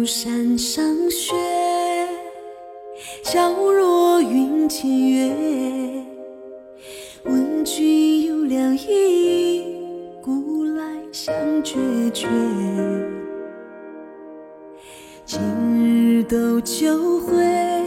山上雪，皎若云间月。问君有两意，古来相决绝。今日斗酒会，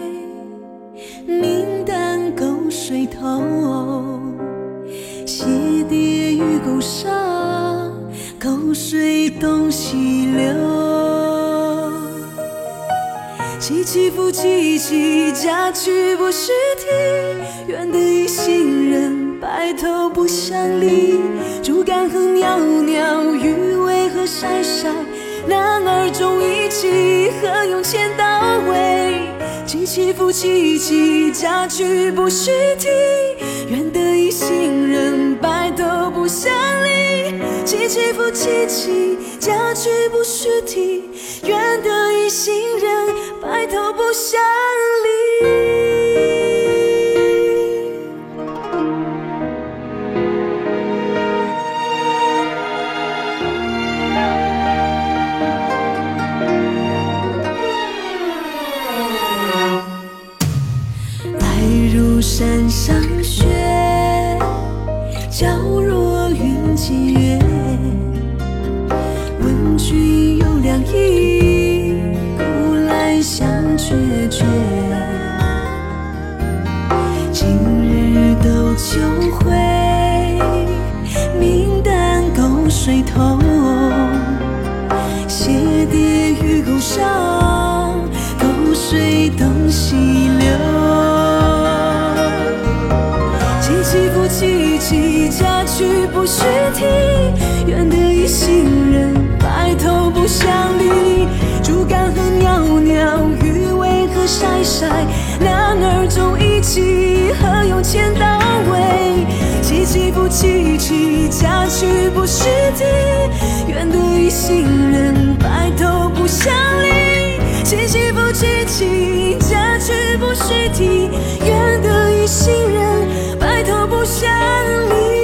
明旦沟水头。鞋跌于沟上，沟水东西流。凄凄复凄凄，佳句不须啼。愿得一行人，白头不相离。竹竿何袅袅，鱼尾何晒晒。男儿重义气，何用千刀为？凄凄复凄凄，佳句不须啼。愿得一行人，白头不相离。凄凄复凄凄，佳句不须啼。愿得一行人，白头不相离。山上雪，皎若云间月。问君有两意，古来相决绝。今日斗酒会，明旦沟水头。鞋跌于沟上，沟水东西流。凄凄复凄凄，佳句不须啼。愿得一行人，白头不相离。竹竿何袅袅，鱼尾何晒晒。男儿重义气，何用千刀为？凄凄复凄凄，佳句不须啼。愿得一行人，白头不相离。凄凄复凄凄，佳句不须啼。愿得一行人，白头不相离。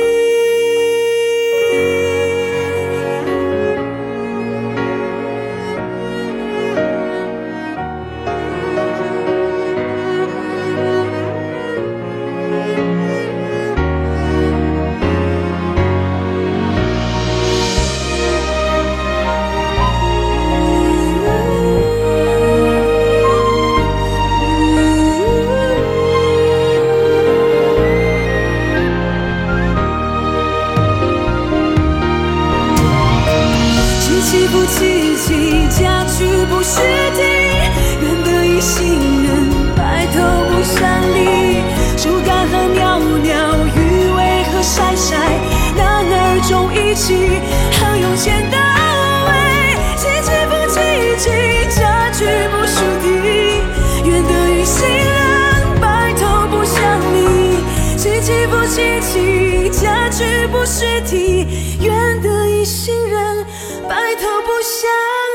凄复凄凄，佳句不须啼。愿得一行人，白头不相离。竹竿何袅袅，鱼尾何晒晒。男儿重义气，何用千刀为？凄凄复凄凄，佳句不须啼。愿得一行人，白头不相离。凄凄复凄凄，佳句不须啼。愿得一行人，白头不相离。